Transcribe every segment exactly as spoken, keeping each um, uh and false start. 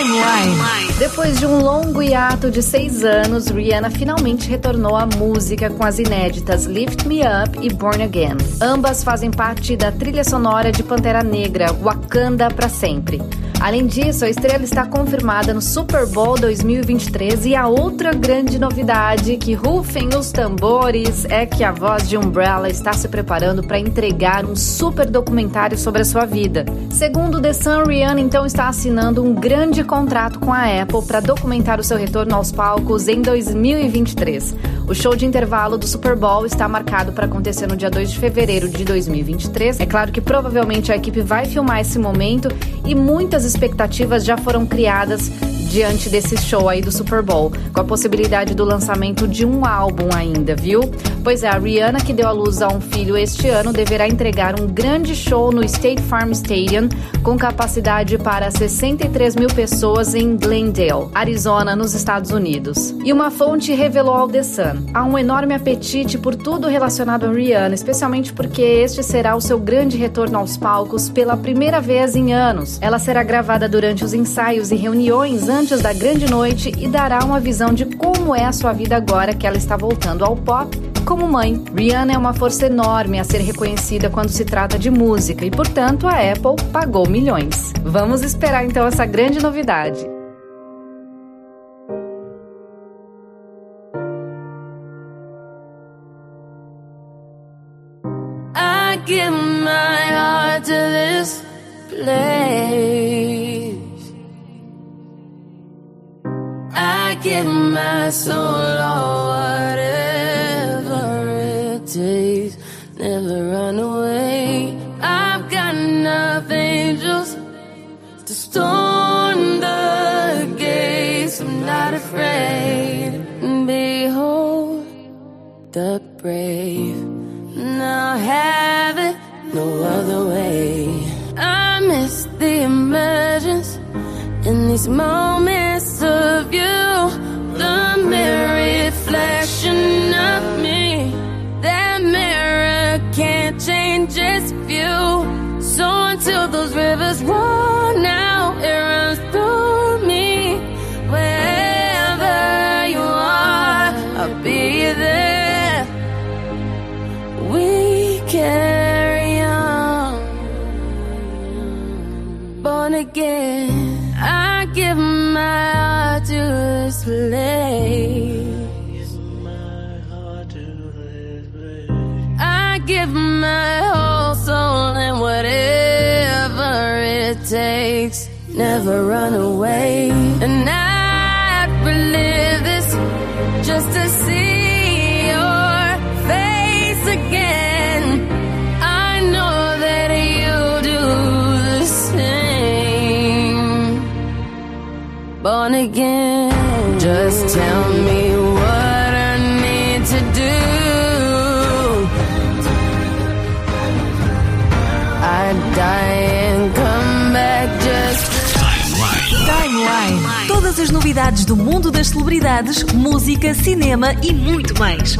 Timeline. Depois de um longo hiato de seis anos, Rihanna finalmente retornou à música com as inéditas Lift Me Up e Born Again. Ambas fazem parte da trilha sonora de Pantera Negra, Wakanda pra sempre. Além disso, a estrela está confirmada no Super Bowl dois mil e vinte e três e a outra grande novidade, que rufem os tambores, é que a voz de Umbrella está se preparando para entregar um super documentário sobre a sua vida. Segundo The Sun, Rihanna então está assinando um grande contrato com a Apple para documentar o seu retorno aos palcos em dois mil e vinte e três. O show de intervalo do Super Bowl está marcado para acontecer no dia dois de fevereiro de dois mil e vinte e três. É claro que provavelmente a equipe vai filmar esse momento e muitas expectativas já foram criadas diante desse show aí do Super Bowl, com a possibilidade do lançamento de um álbum ainda, viu? Pois é, a Rihanna, que deu à luz a um filho este ano, deverá entregar um grande show no State Farm Stadium, com capacidade para sessenta e três mil pessoas em Glendale, Arizona, nos Estados Unidos. E uma fonte revelou ao The Sun: há um enorme apetite por tudo relacionado a Rihanna, especialmente porque este será o seu grande retorno aos palcos pela primeira vez em anos. Ela será gravada durante os ensaios e reuniões antes da grande noite e dará uma visão de como é a sua vida agora que ela está voltando ao pop como mãe. Rihanna é uma força enorme a ser reconhecida quando se trata de música e, portanto, a Apple pagou milhões. Vamos esperar então essa grande novidade. I give my heart to this place. I give my soul or whatever it takes. Never run away. I've got enough angels to storm the gates. I'm not afraid. Behold the brave. Now have it no other way. I miss the emergence in these moments of you, the mirror reflection of me. That mirror can't change its view. So until those rivers run out, it runs through me. Wherever you are, I'll be there. We carry on, born again. I give my heart to this place. I give my whole soul and whatever it takes. Never run away. And I'd relive this just to see your face again. I know that you do the same. Born again. Just tell me what I need to do. I'd die and come back just. Timeline. Todas as novidades do mundo das celebridades, música, cinema e muito mais.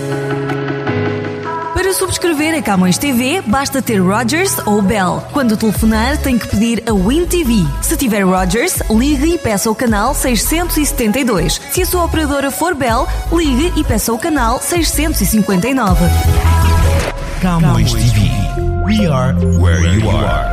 Para subscrever a Camões T V, basta ter Rogers ou Bell. Quando telefonar, tem que pedir a Win T V. Se tiver Rogers, ligue e peça o canal seiscentos e setenta e dois. Se a sua operadora for Bell, ligue e peça o canal seiscentos e cinquenta e nove. Camões T V. We are where you are.